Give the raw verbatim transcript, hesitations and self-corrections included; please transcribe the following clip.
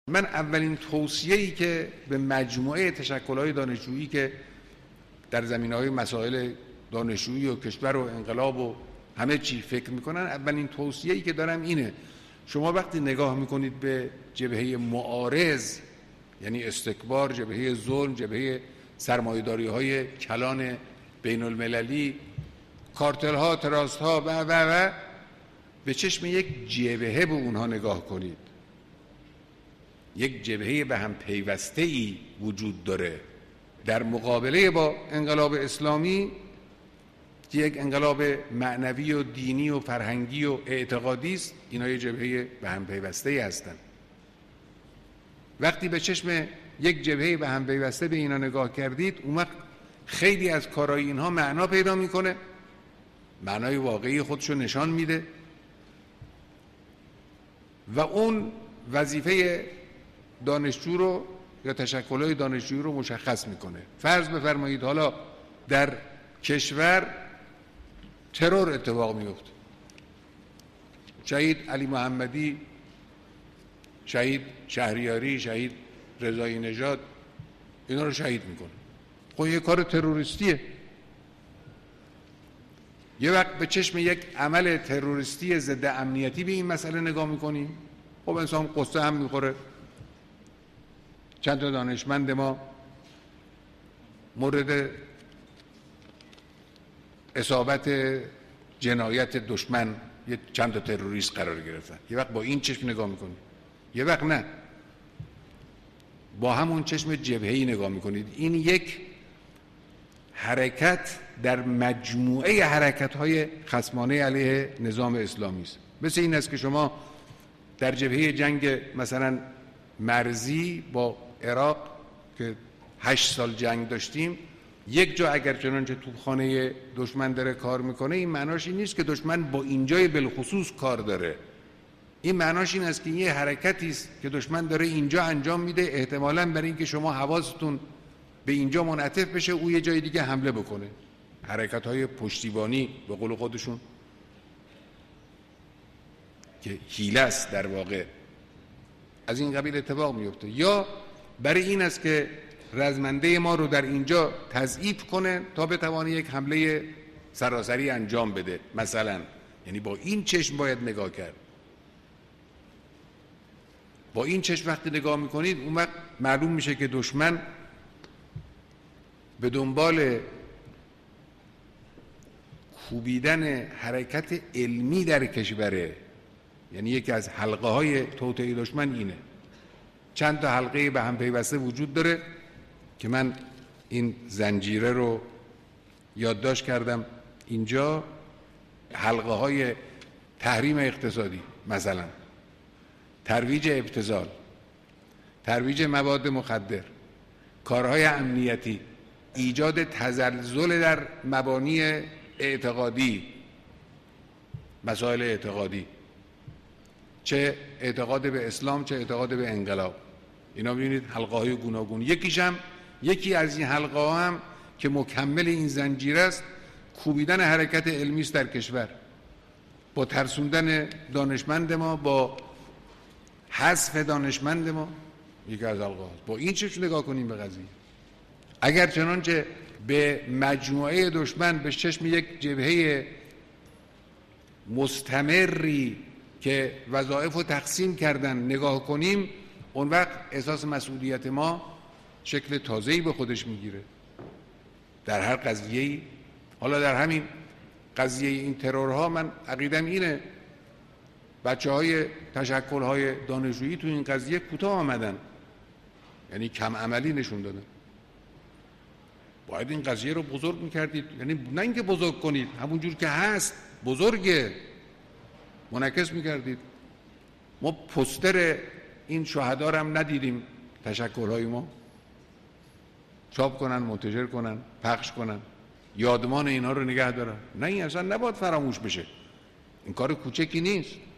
من اولین توصیه‌ای که به مجموعه تشکل‌های دانشجویی که در زمینه‌های مسائل دانشجویی و کشور و انقلاب و همه چی فکر میکنن، اولین توصیه‌ای که دارم اینه: شما وقتی نگاه میکنید به جبهه معارض، یعنی استکبار، جبهه ظلم، جبهه سرمایه‌داری‌های کلان بین المللی، کارتل‌ها، تراست‌ها و و و به چشم یک جبهه به اونها نگاه کنید. یک جبهه به هم پیوسته‌ای وجود داره در مقابله با انقلاب اسلامی که یک انقلاب معنوی و دینی و فرهنگی و اعتقادی است. اینا یه جبهه به هم پیوسته‌ای هستند. وقتی به چشم یک جبهه به هم پیوسته به اینا نگاه کردید، اون وقت خیلی از کارهای اینها معنا پیدا میکنه، معنای واقعی خودشو نشان میده و اون وظیفه دانشجو رو یا تشکل‌های دانشجویی رو مشخص میکنه. فرض بفرمایید حالا در کشور ترور اتفاق میفته، شهید علی محمدی، شهید شهریاری، شهید رضایی نژاد، اینا رو شهید میکنه. خب یه کار تروریستیه. یه وقت به چشم یک عمل تروریستی ضد امنیتی به این مسئله نگاه میکنیم، خب انسان قصه هم میخوره. چند تا دانشمند ما مورد اصابت جنایت دشمن یه چند تا تروریست قرار گرفتن. یه وقت با این چشم نگاه میکنید، یه وقت نه، با همون چشم جبهه‌ای نگاه میکنید. این یک حرکت در مجموعه حرکت‌های خصمانه علیه نظام اسلامی است. مثل این است که شما در جبهه جنگ مثلا مرزی با عراق که هشت سال جنگ داشتیم، یک جا اگر چنانچه توپخانه دشمن داره کار میکنه، این معناش این نیست که دشمن با اینجای بالخصوص کار داره. این معناش این است که یه حرکتی است که دشمن داره اینجا انجام میده، احتمالاً برای اینکه شما حواستون به اینجا منعطف بشه او یه جای دیگه حمله بکنه. حرکت‌های پشتیبانی به قول خودشون که حیله است در واقع، از این قبیل اتفاق میفته. یا برای این است که رزمنده ما رو در اینجا تضعیف کنه تا بتوانه یک حمله سراسری انجام بده مثلا. یعنی با این چشم باید نگاه کرد. با این چشم وقتی نگاه میکنید، اون وقت معلوم میشه که دشمن به دنبال کوبیدن حرکت علمی در کشوره. یعنی یکی از حلقه های توطئه دشمن اینه. چند تا حلقه به هم پیوسته وجود داره که من این زنجیره رو یادداشت کردم اینجا. حلقه های تحریم اقتصادی مثلا، ترویج ابتذال، ترویج مواد مخدر، کارهای امنیتی، ایجاد تزلزل در مبانی اعتقادی، مسائل اعتقادی، چه اعتقاد به اسلام چه اعتقاد به انقلاب. اینا ببینید حلقه های گوناگون. یکیش هم یکی از این حلقه ها هم که مکمل این زنجیره است، کوبیدن حرکت علمی است در کشور، با ترسوندن دانشمند ما، با حذف دانشمند ما. یکی از حلقه هاست. با این چشم نگاه کنیم به قضیه. اگر چنانچه به مجموعه دشمن به چشم یک جبهه مستمری که وظایف رو تقسیم کردن نگاه کنیم، اون وقت احساس مسئولیت ما شکل تازه‌ای به خودش میگیره در هر قضیه‌ای. حالا در همین قضیه این ترورها من عقیدم اینه، بچه‌های تشکل‌های دانشجویی تو این قضیه کوتاه آمدن، یعنی کم عملی نشون دادن. باید این قضیه رو بزرگ می‌کردید، یعنی نه اینکه بزرگ کنید، همونجور که هست بزرگه منعکس می‌کردید. ما پوستر این شهدا رو هم ندیدیم تشکل‌های ما چاپ کنن، منتشر کنن، پخش کنن، یادمان اینا رو نگه دارن. نه، این اصلا نباید فراموش بشه. این کار کوچکی نیست.